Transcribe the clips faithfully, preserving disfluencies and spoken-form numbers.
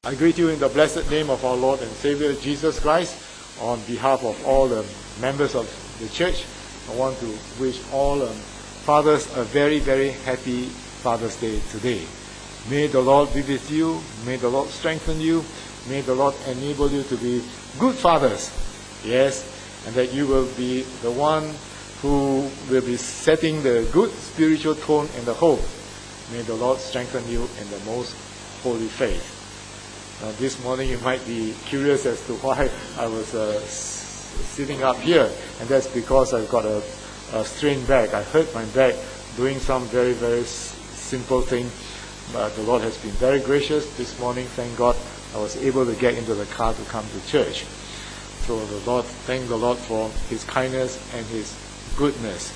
I greet you in the blessed name of our Lord and Savior Jesus Christ. On behalf of all the members of the church, I want to wish all um, fathers a very, very happy Father's Day today. May the Lord be with you. May the Lord strengthen you. May the Lord enable you to be good fathers. Yes, and that you will be the one who will be setting the good spiritual tone in the home. May the Lord strengthen you in the most holy faith. Now, this morning you might be curious as to why I was uh, s- sitting up here, and that's because I've got a, a strained back. I hurt my back doing some very, very s- simple thing, but the Lord has been very gracious. This morning, thank God, I was able to get into the car to come to church. So the Lord, thank the Lord for His kindness and His goodness.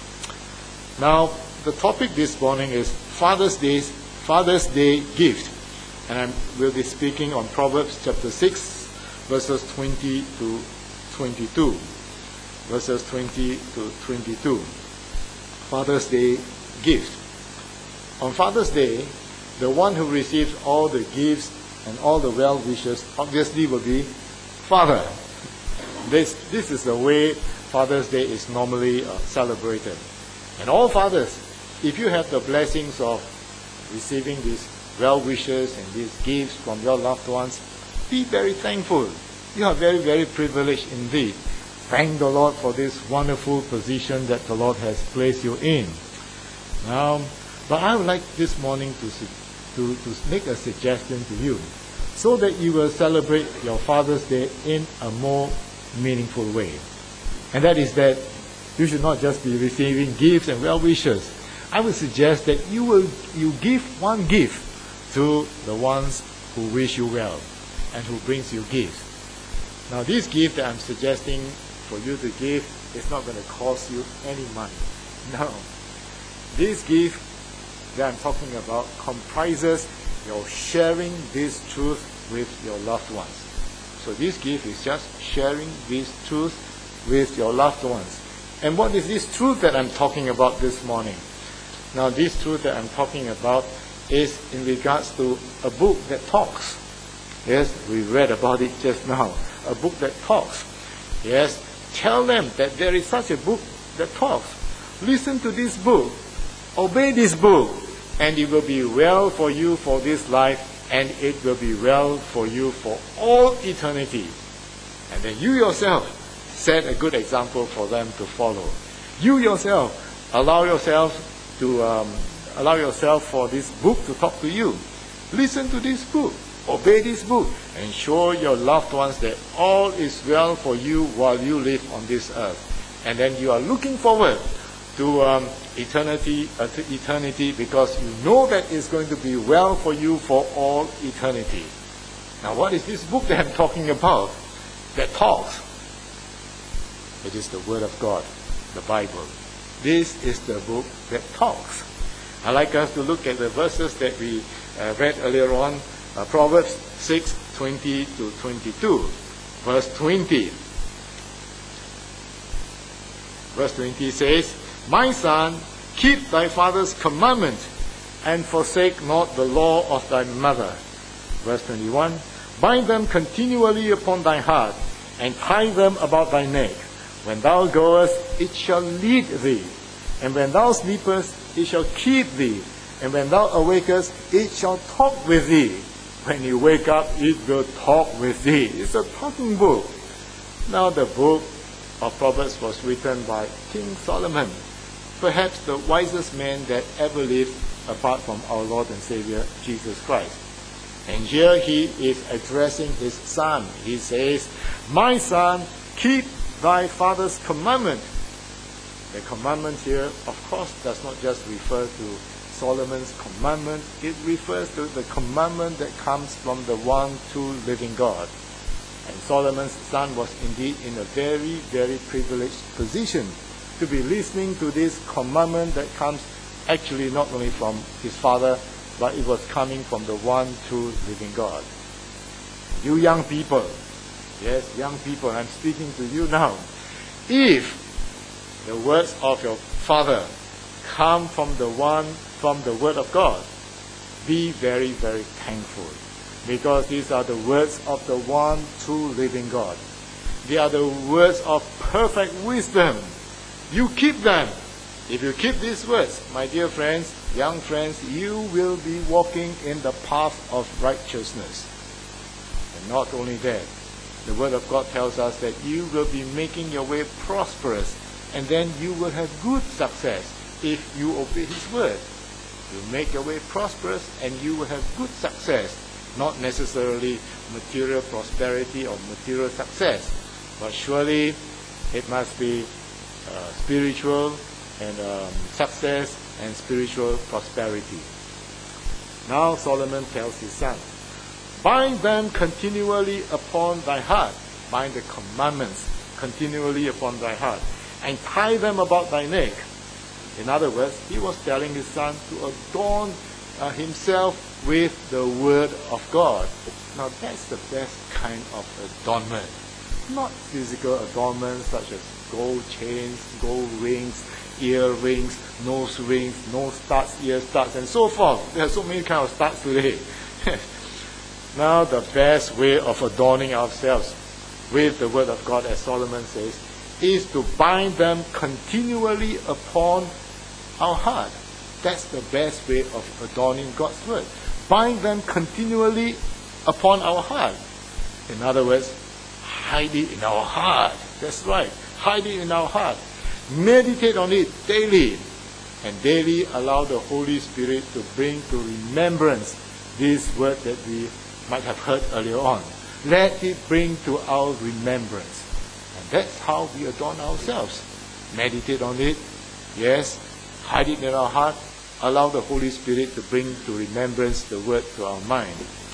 Now, the topic this morning is Father's Day, Father's Day gift. And I will be speaking on Proverbs chapter six, verses twenty to twenty-two. Verses twenty to twenty-two. Father's Day gift. On Father's Day, the one who receives all the gifts and all the well wishes obviously will be Father. This, this is the way Father's Day is normally uh, celebrated. And all fathers, if you have the blessings of receiving these well wishes and these gifts from your loved ones, be very thankful. You are very, very privileged indeed. Thank the Lord for this wonderful position that the Lord has placed you in. Now, but I would like this morning to, to, to make a suggestion to you so that you will celebrate your Father's Day in a more meaningful way. And that is that you should not just be receiving gifts and well wishes. I would suggest that you will you give one gift to the ones who wish you well and who brings you gifts. Now, this gift that I'm suggesting for you to give is not going to cost you any money. No. This gift that I'm talking about comprises your sharing this truth with your loved ones. So this gift is just sharing this truth with your loved ones. And what is this truth that I'm talking about this morning? Now, this truth that I'm talking about is in regards to a book that talks. Yes, we read about it just now. A book that talks. Yes, tell them that there is such a book that talks. Listen to this book. Obey this book. And it will be well for you for this life, and it will be well for you for all eternity. And then you yourself set a good example for them to follow. You yourself allow yourself to um, allow yourself for this book to talk to you. Listen to this book. Obey this book. And show your loved ones that all is well for you while you live on this earth. And then you are looking forward to um, eternity, uh, to eternity because you know that it's going to be well for you for all eternity. Now, what is this book that I'm talking about that talks? It is the Word of God, the Bible. This is the book that talks. I'd like us to look at the verses that we uh, read earlier on, uh, Proverbs six, twenty to twenty-two. Verse twenty. Verse twenty says, My son, keep thy father's commandment, and forsake not the law of thy mother. Verse twenty-one, Bind them continually upon thy heart, and tie them about thy neck. When thou goest, it shall lead thee. And when thou sleepest, it shall keep thee. And when thou awakest, it shall talk with thee. When you wake up, it will talk with thee. It's a talking book. Now, the book of Proverbs was written by King Solomon, perhaps the wisest man that ever lived apart from our Lord and Savior, Jesus Christ. And here he is addressing his son. He says, My son, keep thy father's commandment. The commandment here, of course, does not just refer to Solomon's commandment. It refers to the commandment that comes from the one true living God. And Solomon's son was indeed in a very, very privileged position to be listening to this commandment that comes actually not only from his father, but it was coming from the one true living God. You young people, yes, young people, I'm speaking to you now. If the words of your father come from the one, from the word of God, be very, very thankful. because these are the words of the one true living God. They are the words of perfect wisdom. You keep them. If you keep these words, my dear friends, young friends, you will be walking in the path of righteousness. And not only that, the Word of God tells us that you will be making your way prosperous, and then you will have good success if you obey His Word. You make your way prosperous and you will have good success, not necessarily material prosperity or material success, but surely it must be uh, spiritual and um, success and spiritual prosperity. Now Solomon tells his son, bind them continually upon thy heart, bind the commandments continually upon thy heart, and tie them about thy neck. In other words, he was telling his son to adorn uh, himself with the Word of God. Now that's the best kind of adornment. Not physical adornments such as gold chains, gold rings, earrings, nose rings, nose studs, ear studs, and so forth. There are so many kinds of studs today. Now the best way of adorning ourselves with the Word of God, as Solomon says, is to bind them continually upon our heart. That's the best way of adorning God's Word. Bind them continually upon our heart. In other words, hide it in our heart. That's right. Hide it in our heart. Meditate on it daily. And daily allow the Holy Spirit to bring to remembrance this word that we might have heard earlier on. Let it bring to our remembrance. And that's how we adorn ourselves. Meditate on it. Yes. Hide it in our heart. Allow the Holy Spirit to bring to remembrance the word to our mind.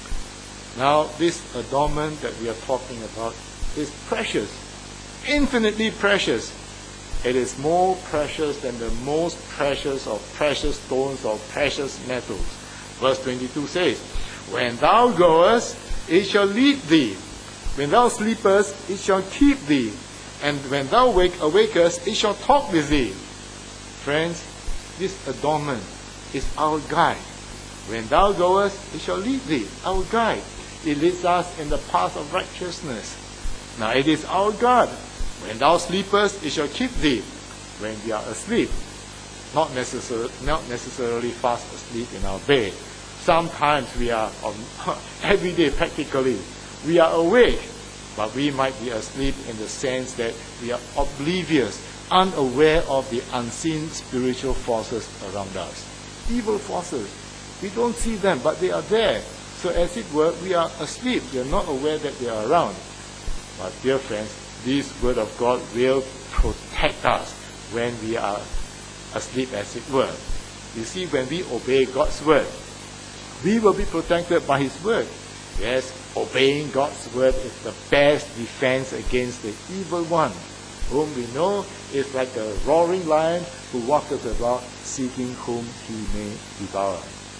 Now, this adornment that we are talking about is precious. Infinitely precious. It is more precious than the most precious of precious stones or precious metals. Verse twenty-two says, when thou goest, it shall lead thee. When thou sleepest, it shall keep thee. And when thou wake, awakest, it shall talk with thee. Friends, this adornment is our guide. When thou goest, it shall lead thee. Our guide. It leads us in the path of righteousness. Now it is our God. When thou sleepest, it shall keep thee. When we are asleep, not necessarily, not necessarily fast asleep in our bed. Sometimes we are, on, every day practically, we are awake, but we might be asleep in the sense that we are oblivious, unaware of the unseen spiritual forces around us. Evil forces. We don't see them, but they are there. So as it were, we are asleep. We are not aware that they are around. But dear friends, this Word of God will protect us when we are asleep, as it were. You see, when we obey God's Word, we will be protected by His Word. Yes, obeying God's Word is the best defense against the evil one, whom we know is like a roaring lion who walketh about seeking whom he may devour.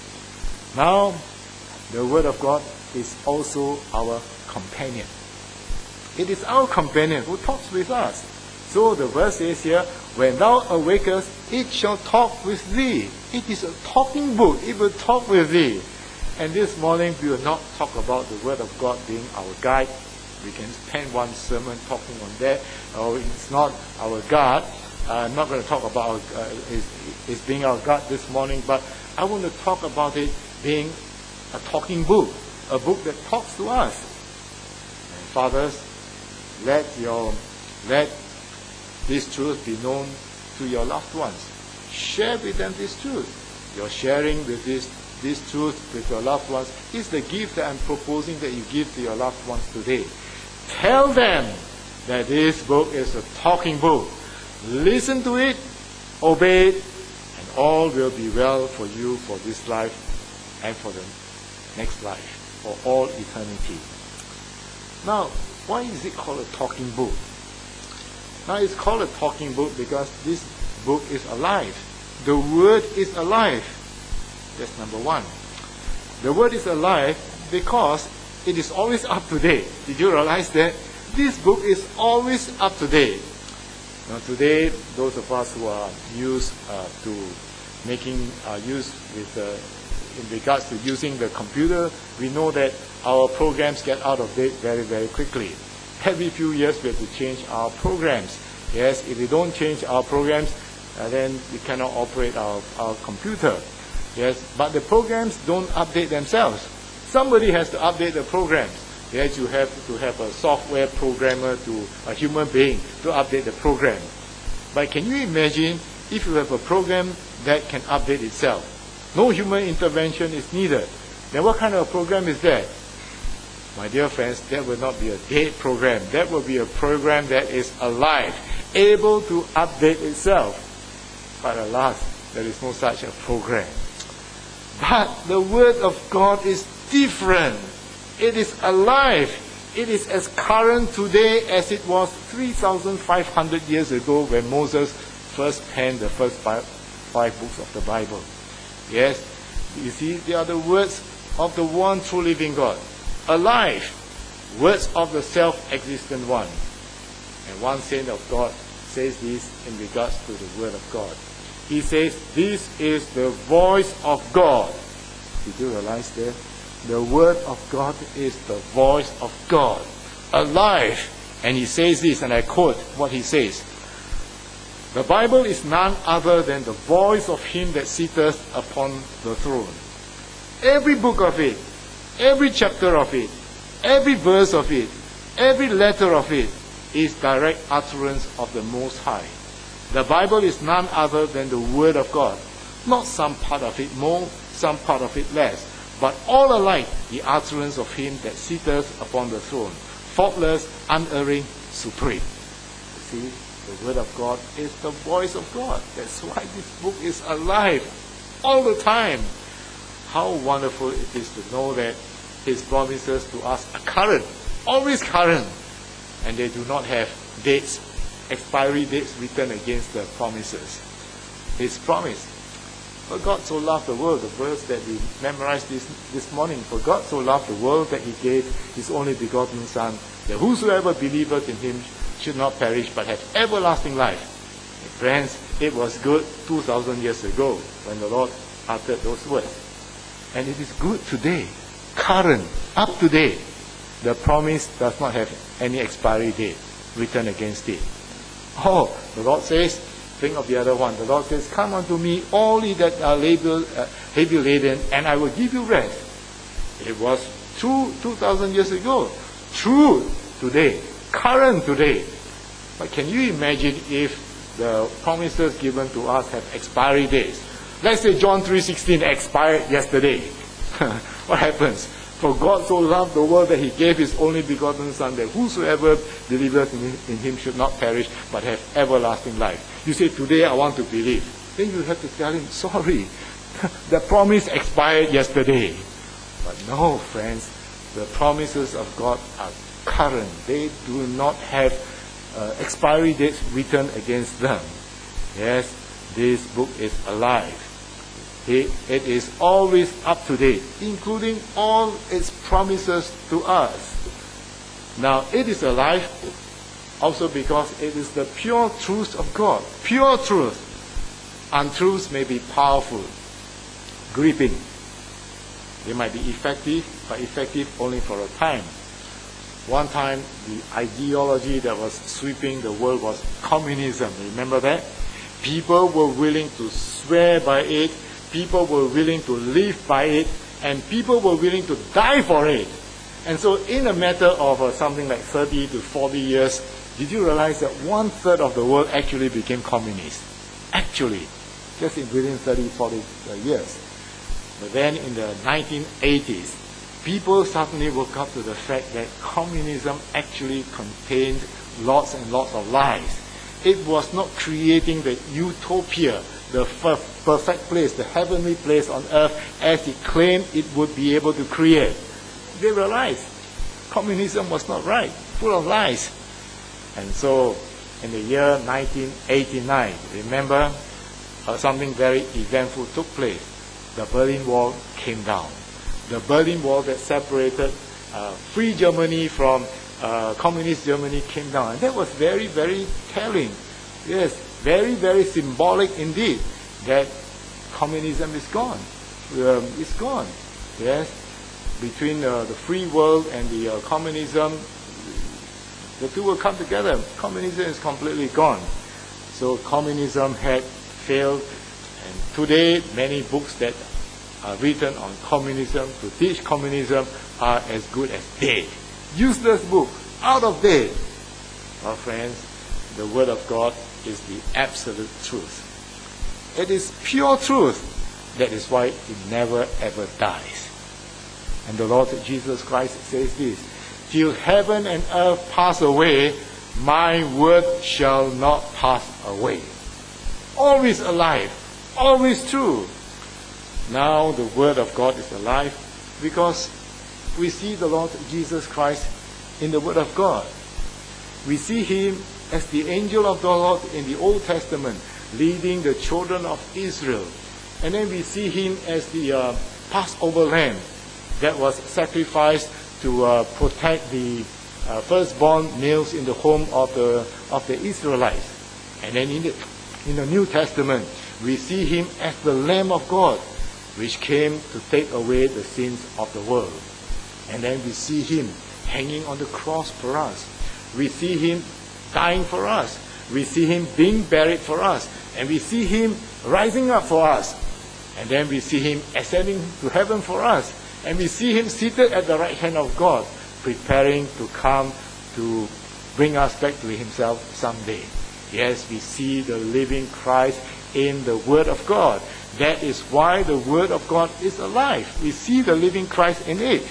Now, the Word of God is also our companion. It is our companion who talks with us. So the verse says here, when thou awakest, it shall talk with thee. It is a talking book. It will talk with thee. And this morning we will not talk about the Word of God being our guide. We can spend one sermon talking on that. Oh, it's not our God. Uh, I'm not going to talk about our, uh, it's, it's being our God this morning, but I want to talk about it being a talking book, a book that talks to us. And fathers, let your let this truth be known to your loved ones. Share with them this truth. You're sharing with this this truth with your loved ones is the gift that I'm proposing that you give to your loved ones today. Tell them that this book is a talking book. Listen to it, obey it, and all will be well for you for this life and for the next life, for all eternity. Now, why is it called a talking book? Now, it's called a talking book because this book is alive. The Word is alive. That's number one. The Word is alive because it is always up to date. Did you realize that? This book is always up to date. Now today, those of us who are used uh, to making uh, use with uh, in regards to using the computer, we know that our programs get out of date very, very quickly. Every few years we have to change our programs. Yes, if we don't change our programs, uh, then we cannot operate our, our computer. Yes, but the programs don't update themselves. Somebody has to update the programs. Yes, you have to have a software programmer, to a human being, to update the program. But can you imagine if you have a program that can update itself? No human intervention is needed. Then what kind of program is that? My dear friends, that will not be a dead program. That will be a program that is alive, able to update itself. But alas, there is no such a program. But the Word of God is different. It is alive. It is as current today as it was three thousand five hundred years ago when Moses first penned the first five, five books of the Bible. Yes, you see, they are the words of the one true living God. Alive. Words of the self-existent one. And one saint of God says this in regards to the Word of God. He says, this is the voice of God. Did you realize that? The Word of God is the voice of God. Alive. And he says this, and I quote what he says. The Bible is none other than the voice of him that sitteth upon the throne. Every book of it, every chapter of it, every verse of it, every letter of it is direct utterance of the Most High. The Bible is none other than the Word of God. Not some part of it more, some part of it less, but all alike the utterance of him that sitteth upon the throne, faultless, unerring, supreme. You see, the Word of God is the voice of God. That's why this book is alive all the time. How wonderful it is to know that his promises to us are current, always current, and they do not have dates, expiry dates written against the promises. His promise. For God so loved the world, the verse that we memorized this, this morning. For God so loved the world that he gave his only begotten Son, that whosoever believeth in him should not perish but have everlasting life. And friends, it was good two thousand years ago when the Lord uttered those words. And it is good today, current, up to date. The promise does not have any expiry date written against it. Oh, the Lord says, think of the other one. The Lord says, come unto me, all ye that are labor, uh, heavy laden, and I will give you rest. It was true two thousand years ago. True today. Current today. But can you imagine if the promises given to us have expiry dates? Let's say John three sixteen expired yesterday. What happens? For God so loved the world that he gave his only begotten Son, that whosoever believeth in him, in him should not perish but have everlasting life. You say, today I want to believe. Then you have to tell him, sorry, the promise expired yesterday. But no, friends, the promises of God are current. They do not have uh, expiry dates written against them. Yes, this book is alive. It, it is always up to date, including all its promises to us. Now, it is alive also because it is the pure truth of God. Pure truth. Untruths may be powerful, gripping. They might be effective, but effective only for a time. One time, the ideology that was sweeping the world was communism. Remember that? People were willing to swear by it. People were willing to live by it, and people were willing to die for it. And so in a matter of uh, something like thirty to forty years, did you realize that one third of the world actually became communist? Actually, just in within thirty, forty uh, years. But then in the nineteen eighties, people suddenly woke up to the fact that communism actually contained lots and lots of lies. It was not creating the utopia, the perfect place, the heavenly place on earth as it claimed it would be able to create. They realized communism was not right, full of lies. And so in the year nineteen eighty-nine, remember, uh, something very eventful took place. The Berlin Wall came down. The Berlin Wall that separated uh, free Germany from uh, communist Germany came down. And that was very, very telling. Yes, very, very symbolic indeed that communism is gone. um, is gone. Yes, between uh, the free world and the uh, communism, the two will come together. Communism is completely gone. So communism had failed, and today many books that are written on communism, to teach communism, are as good as dead. Useless book, out of date. Our friends, the Word of God is the absolute truth. It is pure truth. That is why it never ever dies. And the Lord Jesus Christ says this, till heaven and earth pass away, my word shall not pass away. Always alive, always true. Now the Word of God is alive because we see the Lord Jesus Christ in the Word of God. We see Him as the angel of the Lord in the Old Testament, leading the children of Israel. And then we see Him as the uh, Passover lamb that was sacrificed to uh, protect the uh, firstborn males in the home of the of the Israelites. And then in the, in the New Testament, we see Him as the Lamb of God, which came to take away the sins of the world. And then we see Him hanging on the cross for us. We see Him dying for us. We see Him being buried for us. And we see Him rising up for us. And then we see Him ascending to heaven for us. And we see Him seated at the right hand of God, preparing to come to bring us back to Himself someday. Yes, we see the living Christ in the Word of God. That is why the Word of God is alive. We see the living Christ in it.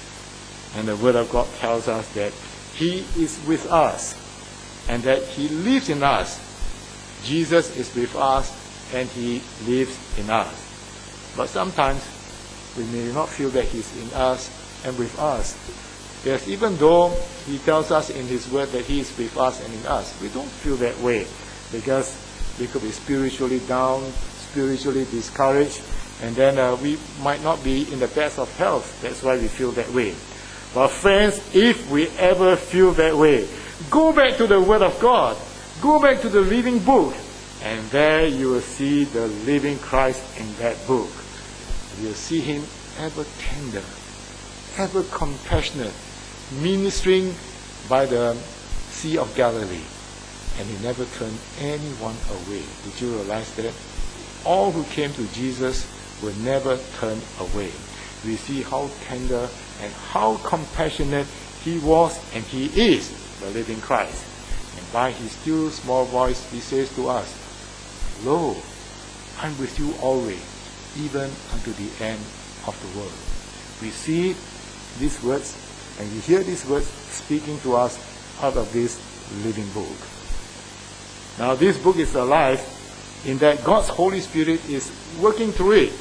And the Word of God tells us that He is with us and that He lives in us. Jesus is with us and He lives in us. But sometimes we may not feel that He's in us and with us. Yes, even though He tells us in His Word that He is with us and in us, we don't feel that way because we could be spiritually down, spiritually discouraged, and then uh, we might not be in the best of health. That's why we feel that way. But friends, if we ever feel that way, go back to the Word of God. Go back to the living book. And there you will see the living Christ in that book. You'll see Him ever tender, ever compassionate, ministering by the Sea of Galilee. And He never turned anyone away. Did you realize that? All who came to Jesus were never turned away. We see how tender and how compassionate He was and He is, the living Christ. And by His still small voice, He says to us, Lo, I'm with you always, even unto the end of the world. We see these words and we hear these words speaking to us out of this living book. Now this book is alive in that God's Holy Spirit is working through it.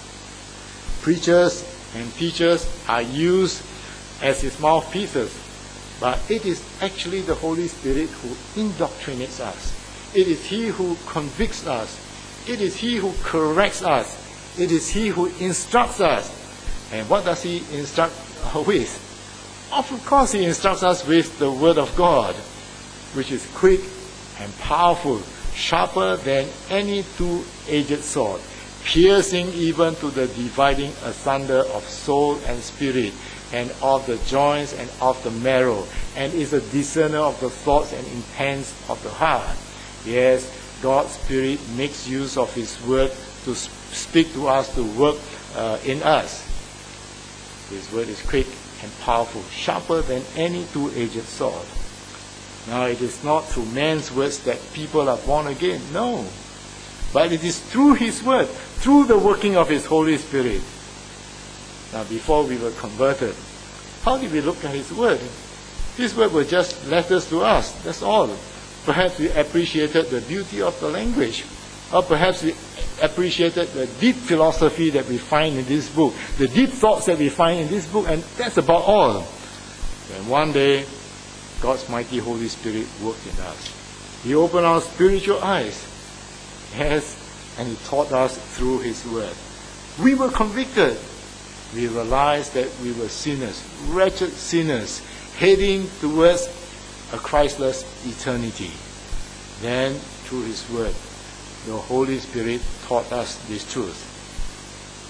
Preachers and teachers are used as His mouthpieces, but it is actually the Holy Spirit who indoctrinates us. It is He who convicts us. It is He who corrects us. It is He who instructs us. And what does He instruct with? Of course He instructs us with the Word of God, which is quick and powerful, sharper than any two-edged sword, piercing even to the dividing asunder of soul and spirit, and of the joints and of the marrow, and is a discerner of the thoughts and intents of the heart. Yes, God's Spirit makes use of His Word to speak to us, to work uh, in us. His Word is quick and powerful, sharper than any two-edged sword. Now, it is not through man's words that people are born again. No. But it is through His Word, through the working of His Holy Spirit. Now, before we were converted, how did we look at His Word? His Word were just letters to us. That's all. Perhaps we appreciated the beauty of the language. Or perhaps we appreciated the deep philosophy that we find in this book, the deep thoughts that we find in this book, and that's about all. And one day, God's mighty Holy Spirit worked in us. He opened our spiritual eyes. Yes, and He taught us through His Word. We were convicted. We realized that we were sinners, wretched sinners, heading towards a Christless eternity. Then, through His Word, the Holy Spirit taught us this truth.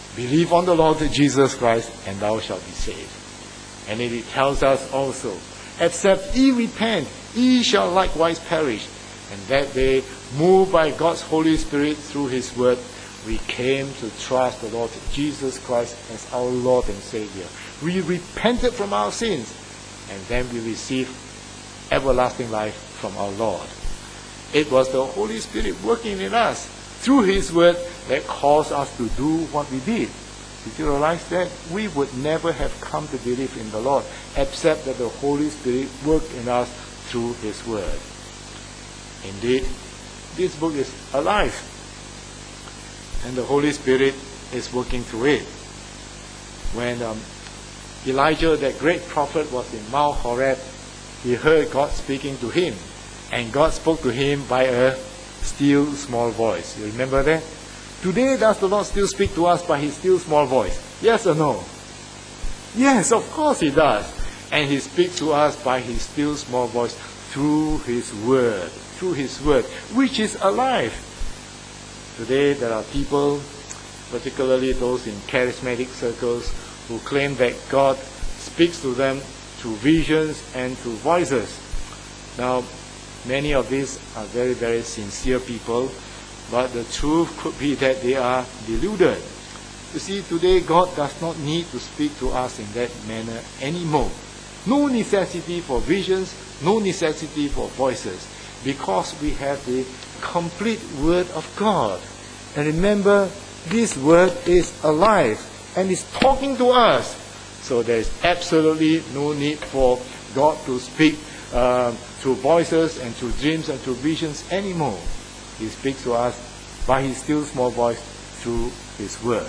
Believe on the Lord Jesus Christ, and thou shalt be saved. And then it tells us also, except ye repent, ye shall likewise perish. And that day, moved by God's Holy Spirit through His Word, we came to trust the Lord Jesus Christ as our Lord and Savior. We repented from our sins, and then we received everlasting life from our Lord. It was the Holy Spirit working in us through His Word that caused us to do what we did. Did you realize that? We would never have come to believe in the Lord except that the Holy Spirit worked in us through His Word. Indeed, this book is alive, and the Holy Spirit is working through it. When um, Elijah, that great prophet, was in Mount Horeb, he heard God speaking to him, and God spoke to him by a still small voice. You remember that? Today, does the Lord still speak to us by His still small voice? Yes or no? Yes, of course He does. And He speaks to us by His still small voice through His Word, through His Word, which is alive. Today, there are people, particularly those in charismatic circles, who claim that God speaks to them through visions and through voices. Now, many of these are very, very sincere people, but the truth could be that they are deluded. You see, today God does not need to speak to us in that manner anymore. No necessity for visions, no necessity for voices, because we have the complete Word of God. And remember, this Word is alive and is talking to us. So there is absolutely no need for God to speak uh, through voices and through dreams and through visions anymore. He speaks to us by His still small voice through His Word.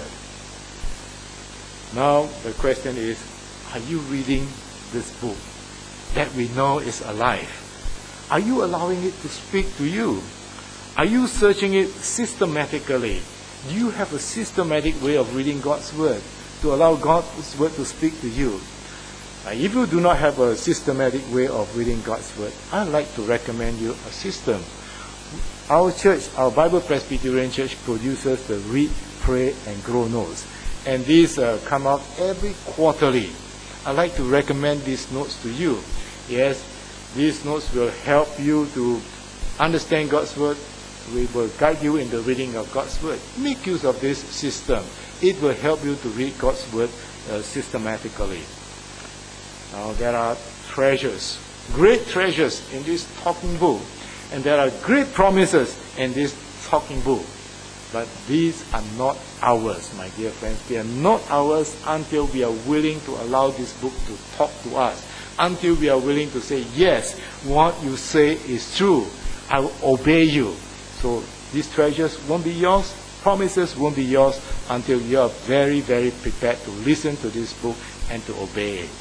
Now the question is, are you reading this book that we know is alive? Are you allowing it to speak to you? Are you searching it systematically? Do you have a systematic way of reading God's Word to allow God's Word to speak to you? Now, if you do not have a systematic way of reading God's Word, I'd like to recommend you a system. Our church, our Bible Presbyterian Church, produces the Read, Pray, and Grow notes. And these uh, come out every quarterly. I'd like to recommend these notes to you. Yes, these notes will help you to understand God's Word. We will guide you in the reading of God's Word. Make use of this system. It will help you to read God's Word uh, systematically. Now, there are treasures, great treasures in this talking book. And there are great promises in this talking book. But these are not ours, my dear friends. They are not ours until we are willing to allow this book to talk to us. Until we are willing to say, yes, what you say is true. I will obey you. So these treasures won't be yours. Promises won't be yours until you are very, very prepared to listen to this book and to obey it.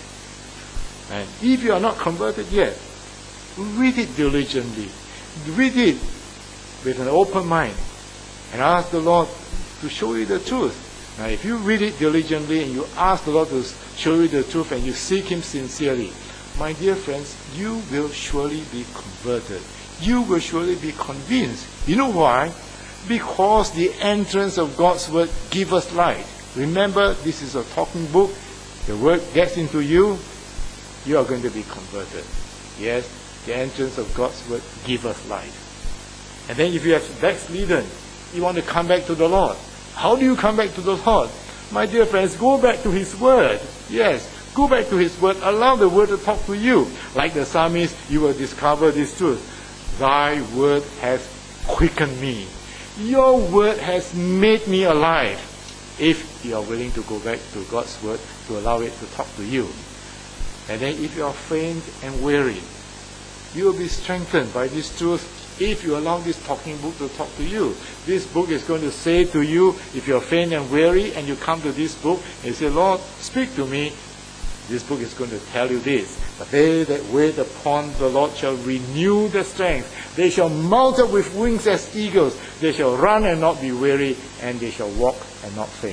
And if you are not converted yet, read it diligently. Read it with an open mind and ask the Lord to show you the truth. Now, if you read it diligently and you ask the Lord to show you the truth and you seek Him sincerely, my dear friends, you will surely be converted. You will surely be convinced. You know why? Because the entrance of God's Word gives us light. Remember, this is a talking book. The Word gets into you, you are going to be converted. Yes, the entrance of God's Word gives us light. And then if you have backslidden, you want to come back to the Lord. How do you come back to the Lord? My dear friends, go back to His Word. Yes, go back to His Word. Allow the Word to talk to you. Like the psalmist, you will discover this truth. Thy Word has quickened me. Your Word has made me alive. If you are willing to go back to God's Word to allow it to talk to you. And then if you are faint and weary, you will be strengthened by this truth if you allow this talking book to talk to you. This book is going to say to you, if you are faint and weary and you come to this book and you say, Lord, speak to me, this book is going to tell you this. But they that wait upon the Lord shall renew their strength. They shall mount up with wings as eagles. They shall run and not be weary, and they shall walk and not faint.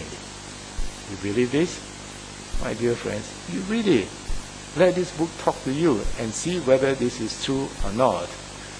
You believe this? My dear friends, you read it. Let this book talk to you and see whether this is true or not.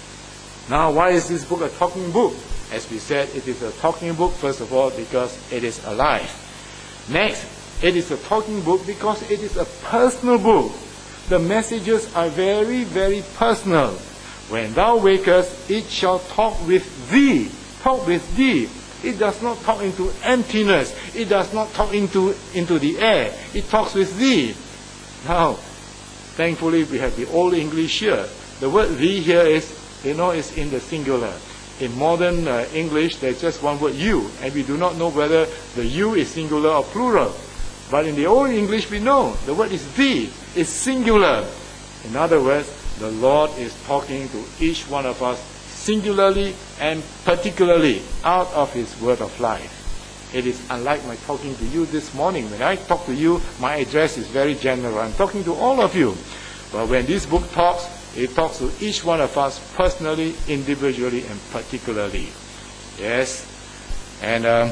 Now, why is this book a talking book? As we said, it is a talking book, first of all, because it is alive. Next, it is a talking book because it is a personal book. The messages are very, very personal. When thou wakest, it shall talk with thee. Talk with thee. It does not talk into emptiness. It does not talk into, into the air. It talks with thee. Now, thankfully we have the Old English here. The word thee here is, you know, is in the singular. In modern uh, English, there's just one word you, and we do not know whether the you is singular or plural. But in the Old English, we know the word is thee, is singular. In other words, the Lord is talking to each one of us singularly and particularly out of His word of life. It is unlike my talking to you this morning. When I talk to you, my address is very general. I'm talking to all of you. But when this book talks, it talks to each one of us personally, individually, and particularly. Yes. And um,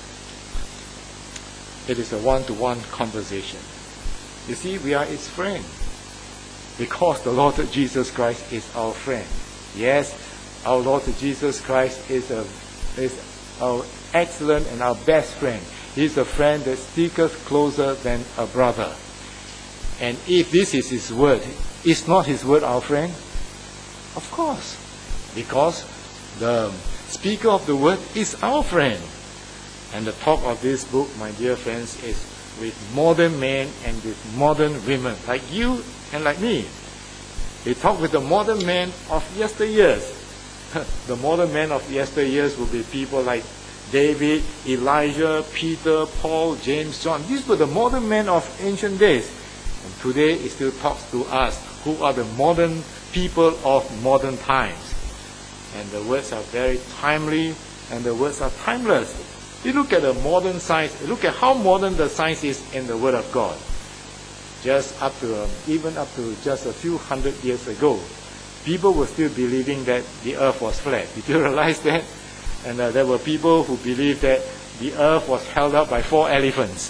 it is a one-to-one conversation. You see, we are its friend. Because the Lord Jesus Christ is our friend. Yes, our Lord Jesus Christ is, a, is our excellent and our best friend. He is a friend that sticketh closer than a brother. And if this is His word, is not His word our friend? Of course. Because the speaker of the word is our friend. And the talk of this book, my dear friends, is with modern men and with modern women, like you and like me. They talk with the modern men of yesteryears. The modern men of yesteryears will be people like David, Elijah, Peter, Paul, James, John. These were the modern men of ancient days. And today it still talks to us, who are the modern people of modern times. And the words are very timely, and the words are timeless. You look at the modern science, look at how modern the science is in the Word of God. Just up to, um, even up to just a few hundred years ago, people were still believing that the earth was flat. Did you realize that? And uh, there were people who believed that the earth was held up by four elephants.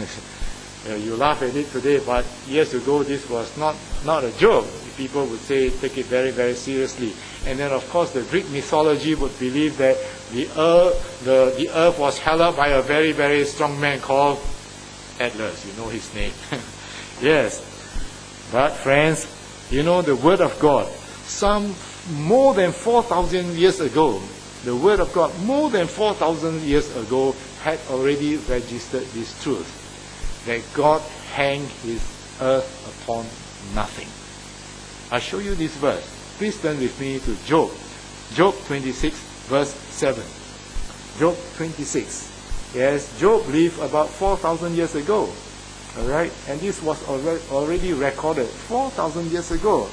You laugh at it today, but years ago this was not, not a joke. People would say, take it very, very seriously. And then of course the Greek mythology would believe that the earth, the, the earth was held up by a very, very strong man called Atlas. You know his name. Yes. But friends, you know the Word of God, some more than four thousand years ago, the Word of God more than four thousand years ago had already registered this truth, that God hanged His earth upon nothing. I'll show you this verse. Please turn with me to Job. Job twenty-six, verse seven. Job twenty-six. Yes, Job lived about four thousand years ago. Alright? And this was already recorded four thousand years ago.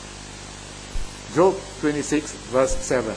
Job twenty-six, verse seven.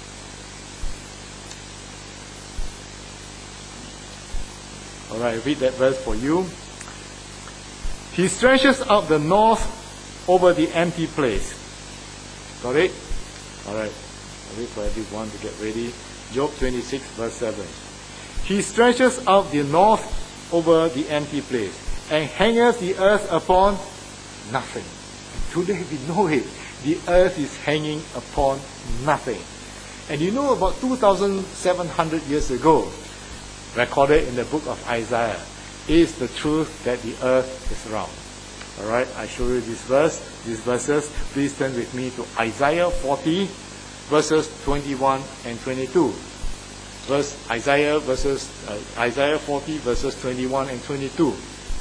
Alright, read that verse for you. He stretches out the north over the empty place. Got it? Alright. I'll wait for everyone to get ready. Job twenty-six, verse seven. He stretches out the north over the empty place, and hangeth the earth upon nothing. And today we know it. The earth is hanging upon nothing. And you know, about two thousand seven hundred years ago, recorded in the book of Isaiah, is the truth that the earth is round. Alright, I show you this verse, these verses. Please turn with me to Isaiah forty, verses twenty-one and twenty-two. Verse Isaiah verses uh, Isaiah forty, verses twenty-one and twenty-two.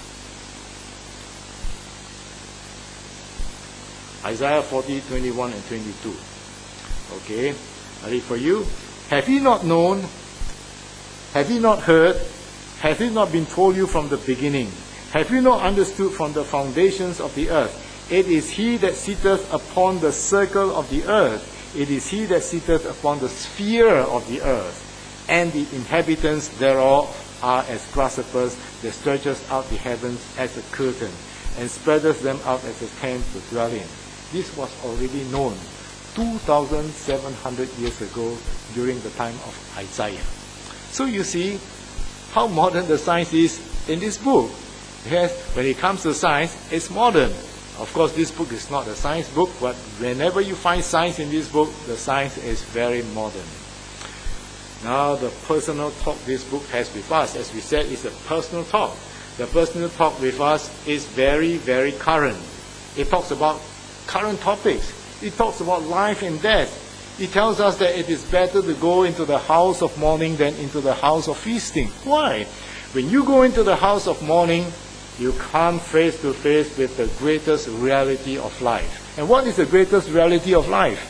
Isaiah forty, twenty-one and twenty-two. Okay, I read for you. Have ye not known? Have ye not heard? Hath it not been told you from the beginning? Have you not understood from the foundations of the earth? It is He that sitteth upon the circle of the earth. It is He that sitteth upon the sphere of the earth. And the inhabitants thereof are as grasshoppers, that stretches out the heavens as a curtain, and spreadeth them out as a tent to dwell in. This was already known two thousand seven hundred years ago during the time of Isaiah. So you see how modern the science is in this book. Yes, when it comes to science, it's modern. Of course, this book is not a science book, but whenever you find science in this book, the science is very modern. Now the personal talk this book has with us, as we said, is a personal talk. The personal talk with us is very, very current. It talks about current topics. It talks about life and death. It tells us that it is better to go into the house of mourning than into the house of feasting. Why? When you go into the house of mourning, you come face to face with the greatest reality of life. And what is the greatest reality of life?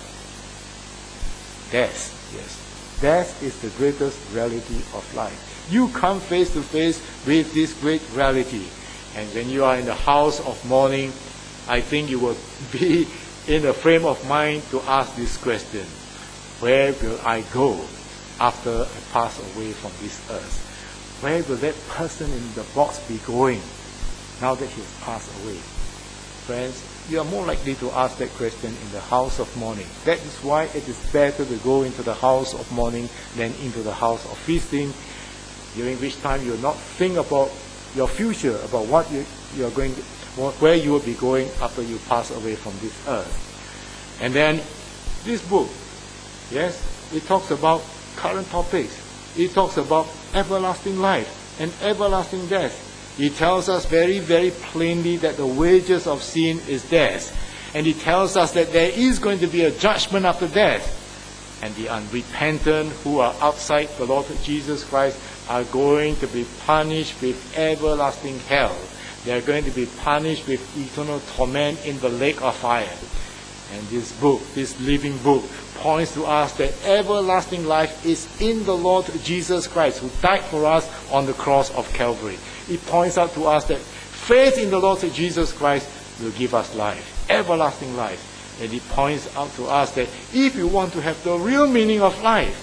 Death. Yes. Death is the greatest reality of life. You come face to face with this great reality. And when you are in the house of mourning, I think you will be in a frame of mind to ask this question: where will I go after I pass away from this earth? Where will that person in the box be going now that he has passed away? Friends, you are more likely to ask that question in the house of mourning. That is why it is better to go into the house of mourning than into the house of feasting, during which time you will not think about your future, about what you, you are going to, where you will be going after you pass away from this earth. And then this book, yes, it talks about current topics. It talks about everlasting life and everlasting death. It tells us very, very plainly that the wages of sin is death. And it tells us that there is going to be a judgment after death. And the unrepentant who are outside the Lord Jesus Christ are going to be punished with everlasting hell. They are going to be punished with eternal torment in the lake of fire. And this book, this living book, points to us that everlasting life is in the Lord Jesus Christ, who died for us on the cross of Calvary. It points out to us that faith in the Lord Jesus Christ will give us life, everlasting life. And it points out to us that if you want to have the real meaning of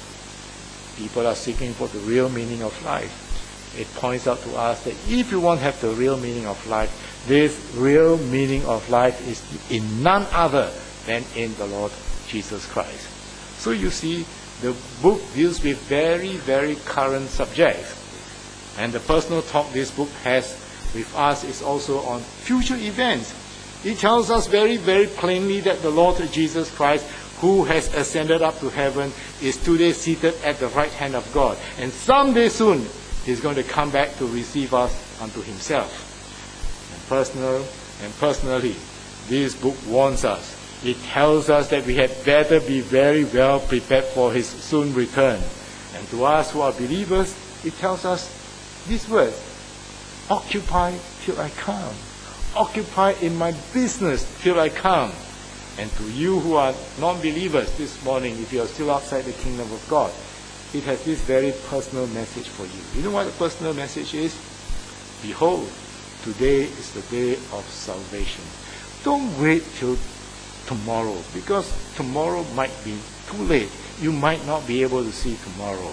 life, people are seeking for the real meaning of life. It points out to us that if you want to have the real meaning of life, this real meaning of life is in none other than in the Lord Jesus Christ. So you see, the book deals with very, very current subjects. And the personal talk this book has with us is also on future events. It tells us very, very plainly that the Lord Jesus Christ, who has ascended up to heaven, is today seated at the right hand of God. And someday soon, He's going to come back to receive us unto Himself. And personal and personally, this book warns us. It tells us that we had better be very well prepared for His soon return. And to us who are believers, it tells us these words: occupy till I come. Occupy in my business till I come. And to you who are non-believers this morning, if you are still outside the kingdom of God, it has this very personal message for you. You know what the personal message is? Behold, today is the day of salvation. Don't wait till tomorrow, because tomorrow might be too late. You might not be able to see tomorrow.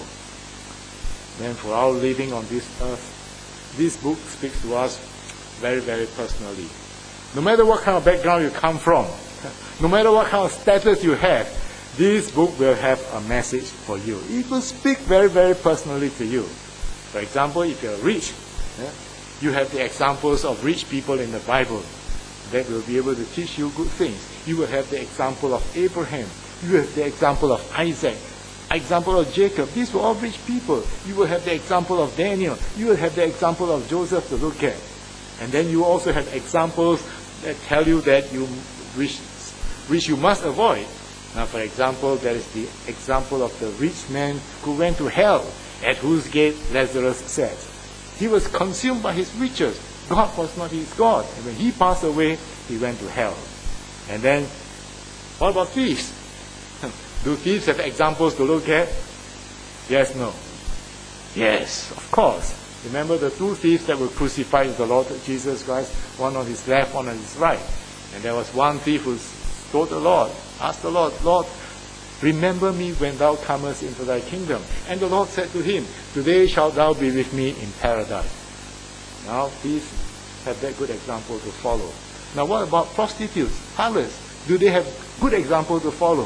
Then for our living on this earth, this book speaks to us very, very personally. No matter what kind of background you come from, no matter what kind of status you have, this book will have a message for you. It will speak very, very personally to you. For example, if you're rich, yeah, you have the examples of rich people in the Bible that will be able to teach you good things. You will have the example of Abraham. You have the example of Isaac. Example of Jacob. These were all rich people. You will have the example of Daniel. You will have the example of Joseph to look at. And then you also have examples that tell you that you which, which you must avoid. Now, for example, there is the example of the rich man who went to hell, at whose gate Lazarus sat. He was consumed by his riches. God was not his God. And when he passed away, he went to hell. And then, what about thieves? Do thieves have examples to look at? Yes, no. Yes, of course. Remember the two thieves that were crucified with the Lord Jesus Christ, one on his left, one on his right. And there was one thief who told the Lord, asked the Lord, Lord, remember me when thou comest into thy kingdom. And the Lord said to him, today shalt thou be with me in paradise. Now, thieves have that good example to follow. Now, what about prostitutes, harlots? Do they have good example to follow?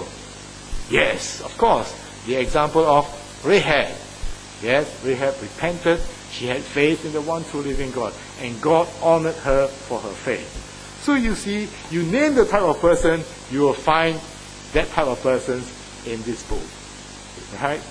Yes, of course. The example of Rahab. Yes, Rahab repented. She had faith in the one true living God. And God honored her for her faith. So you see, you name the type of person, you will find that type of persons in this book. Right?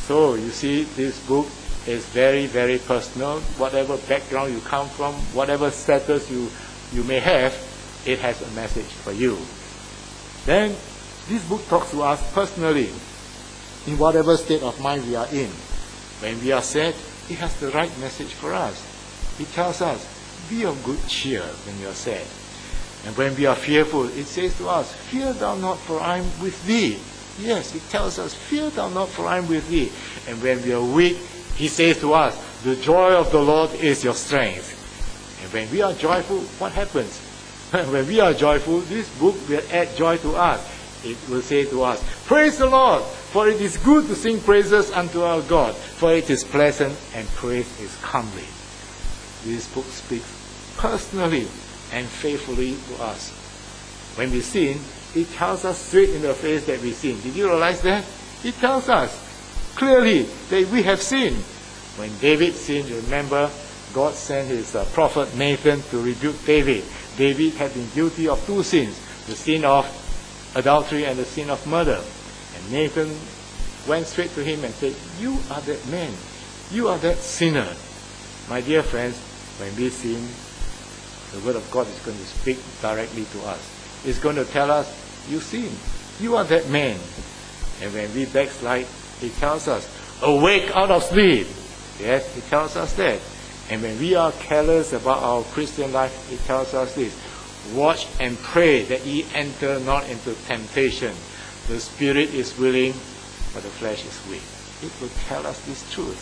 So you see, this book is very, very personal. Whatever background you come from, whatever status you, you may have, it has a message for you. Then, this book talks to us personally, in whatever state of mind we are in. When we are sad, it has the right message for us. It tells us, be of good cheer when you are sad. And when we are fearful, it says to us, fear thou not, for I am with thee. Yes, it tells us, fear thou not, for I am with thee. And when we are weak, he says to us, the joy of the Lord is your strength. And when we are joyful, what happens? When we are joyful, this book will add joy to us. It will say to us, praise the Lord, for it is good to sing praises unto our God, for it is pleasant and praise is comely. This book speaks personally and faithfully to us. When we sin, it tells us straight in the face that we sin. Did you realize that? It tells us clearly that we have sinned. When David sinned, remember, God sent his uh, prophet Nathan to rebuke David. David had been guilty of two sins, the sin of adultery and the sin of murder. And Nathan went straight to him and said, you are that man. You are that sinner. My dear friends, when we sin, the word of God is going to speak directly to us. It's going to tell us, you sin. You are that man. And when we backslide, it tells us, awake out of sleep. Yes, it tells us that. And when we are careless about our Christian life, it tells us this, watch and pray that ye enter not into temptation. The spirit is willing, but the flesh is weak. It will tell us this truth.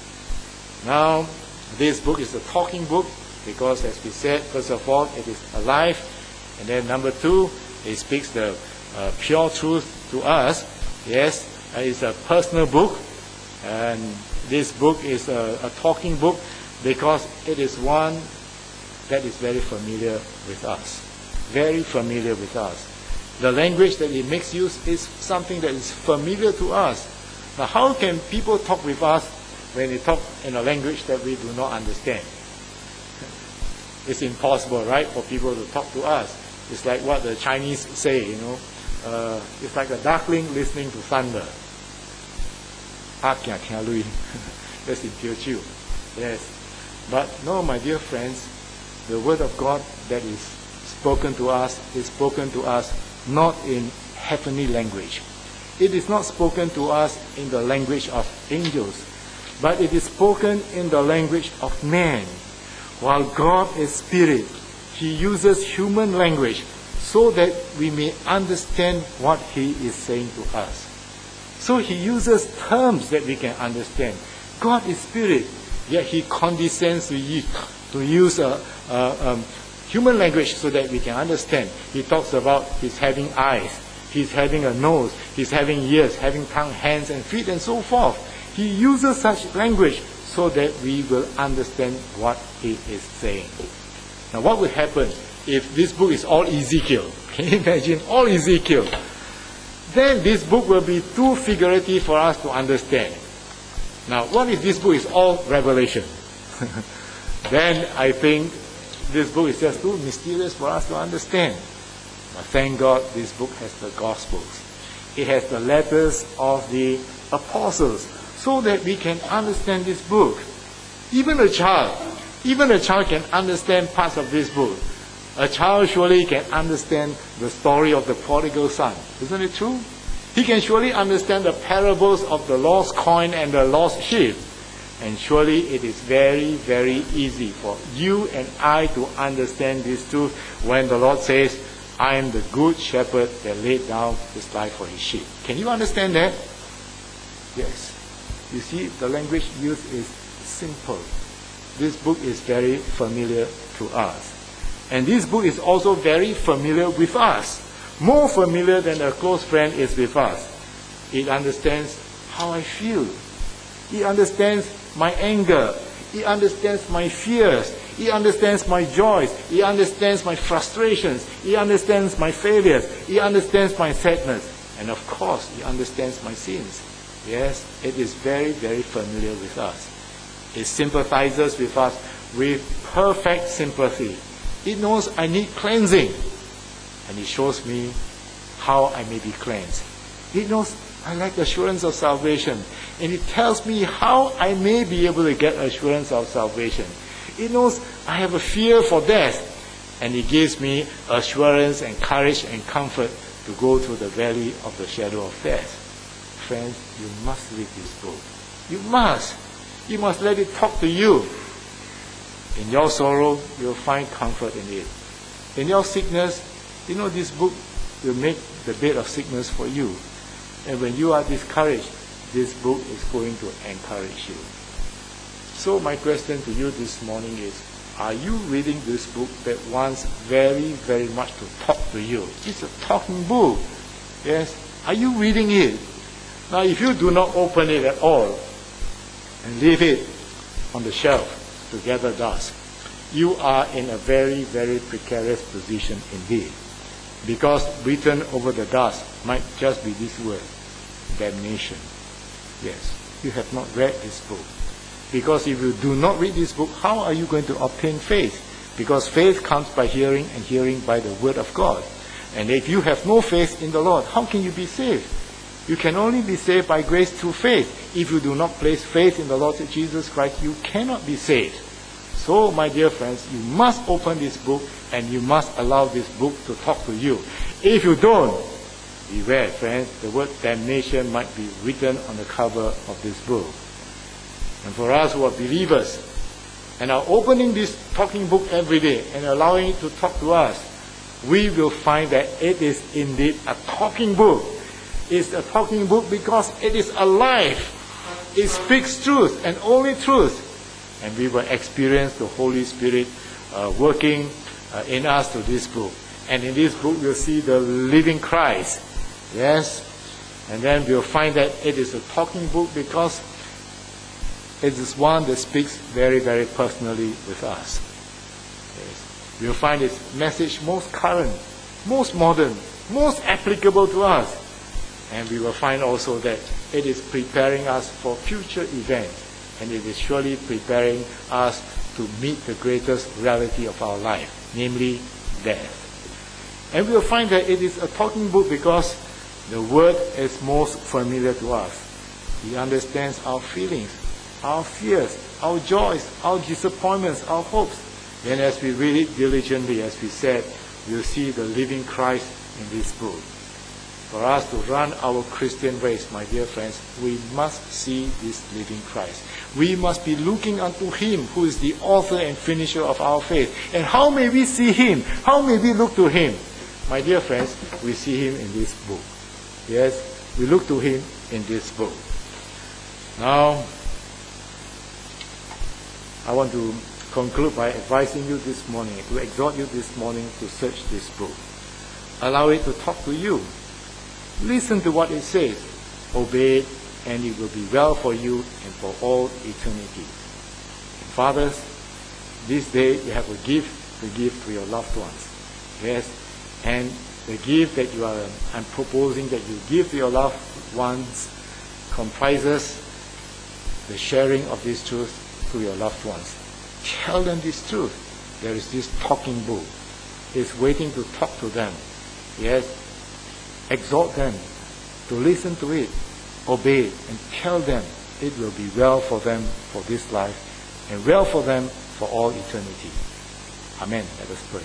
Now, this book is a talking book, because as we said, first of all, it is alive. And then number two, it speaks the uh, pure truth to us. Yes, it's a personal book. And this book is a, a talking book because it is one that is very familiar with us. Very familiar with us. The language that it makes use is something that is familiar to us. Now, how can people talk with us when they talk in a language that we do not understand? It's impossible, right, for people to talk to us. It's like what the Chinese say, you know. Uh, it's like a duckling listening to thunder. That's in Teochew. Yes. But no, my dear friends, the word of God that is spoken to us is spoken to us not in heavenly language. It is not spoken to us in the language of angels, but it is spoken in the language of man. While God is spirit, he uses human language so that we may understand what he is saying to us. So he uses terms that we can understand. God is spirit, yet he condescends to use, to use a, a, a human language so that we can understand. He talks about his having eyes, he's having a nose, he's having ears, having tongue, hands and feet and so forth. He uses such language so that we will understand what he is saying. Now, what would happen if this book is all Ezekiel? Can you imagine? All Ezekiel. Then this book will be too figurative for us to understand. Now, what if this book is all Revelation? Then I think this book is just too mysterious for us to understand. But thank God this book has the Gospels. It has the letters of the apostles, so that we can understand this book. Even a child, even a child can understand parts of this book. A child surely can understand the story of the prodigal son. Isn't it true? He can surely understand the parables of the lost coin and the lost sheep. And surely it is very, very easy for you and I to understand this truth when the Lord says, I am the good shepherd that laid down his life for his sheep. Can you understand that? Yes. You see, the language used is simple. This book is very familiar to us. And this book is also very familiar with us. More familiar than a close friend is with us. It understands how I feel. It understands my anger. It understands my fears. It understands my joys. It understands my frustrations. It understands my failures. It understands my sadness. And of course, it understands my sins. Yes, it is very, very familiar with us. It sympathizes with us with perfect sympathy. It knows I need cleansing. And it shows me how I may be cleansed. It knows I lack assurance of salvation. And it tells me how I may be able to get assurance of salvation. It knows I have a fear for death. And it gives me assurance and courage and comfort to go through the valley of the shadow of death. Friends, you must read this book. You must. You must let it talk to you. In your sorrow, you'll find comfort in it. In your sickness, you know this book will make the bed of sickness for you. And when you are discouraged, this book is going to encourage you. So my question to you this morning is, are you reading this book that wants very, very much to talk to you? It's a talking book. Yes? Are you reading it? Now, if you do not open it at all and leave it on the shelf to gather dust, you are in a very, very precarious position indeed. Because written over the dust might just be this word, damnation. Yes, you have not read this book. Because if you do not read this book, how are you going to obtain faith? Because faith comes by hearing, and hearing by the word of God. And if you have no faith in the Lord, how can you be saved? You can only be saved by grace through faith. If you do not place faith in the Lord Jesus Christ, you cannot be saved. So, my dear friends, you must open this book and you must allow this book to talk to you. If you don't, beware, friends, the word damnation might be written on the cover of this book. And for us who are believers and are opening this talking book every day and allowing it to talk to us, we will find that it is indeed a talking book. It's a talking book because it is alive. It speaks truth and only truth. And we will experience the Holy Spirit uh, working uh, in us through this book. And in this book we'll see the living Christ. Yes? And then we'll find that it is a talking book because it is one that speaks very, very personally with us. Yes. We'll find its message most current, most modern, most applicable to us. And we will find also that it is preparing us for future events. And it is surely preparing us to meet the greatest reality of our life, namely death. And we will find that it is a talking book because the word is most familiar to us. He understands our feelings, our fears, our joys, our disappointments, our hopes. Then as we read it diligently, as we said, we'll see the living Christ in this book. For us to run our Christian race, my dear friends, we must see this living Christ. We must be looking unto Him who is the author and finisher of our faith. And how may we see Him? How may we look to Him? My dear friends, we see Him in this book. Yes, we look to Him in this book. Now, I want to conclude by advising you this morning, to exhort you this morning to search this book. Allow it to talk to you. Listen to what it says. Obey it, and it will be well for you and for all eternity. Fathers, this day you have a gift to give to your loved ones. Yes, and the gift that you are, I'm proposing that you give to your loved ones comprises the sharing of this truth to your loved ones. Tell them this truth. There is this talking book. It's waiting to talk to them. Yes, exhort them to listen to it, obey it, and tell them it will be well for them for this life and well for them for all eternity. Amen. Let us pray.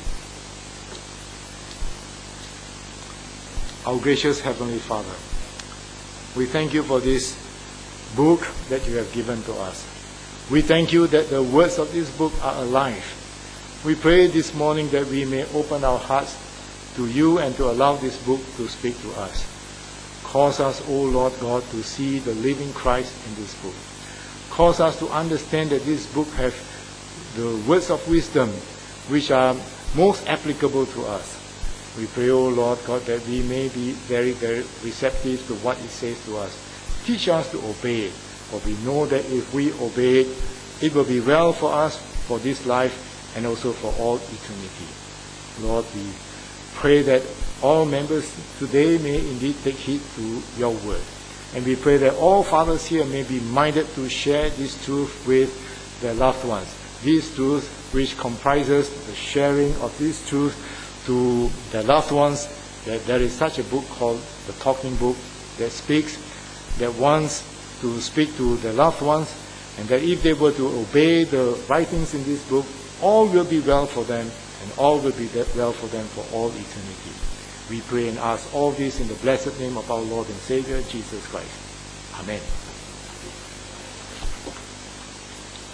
Our gracious Heavenly Father, we thank you for this book that you have given to us. We thank you that the words of this book are alive. We pray this morning that we may open our hearts to you and to allow this book to speak to us. Cause us, O Lord God, to see the living Christ in this book. Cause us to understand that this book has the words of wisdom which are most applicable to us. We pray, O Lord God, that we may be very, very receptive to what it says to us. Teach us to obey it, for we know that if we obey it, it will be well for us for this life and also for all eternity. Lord, we pray that all members today may indeed take heed to your word. And we pray that all fathers here may be minded to share this truth with their loved ones. This truth which comprises the sharing of this truth to their loved ones, that there is such a book called the Talking Book, that speaks, that wants to speak to their loved ones, and that if they were to obey the writings in this book, all will be well for them, and all will be well for them for all eternity. We pray and ask all this in the blessed name of our Lord and Savior, Jesus Christ. Amen.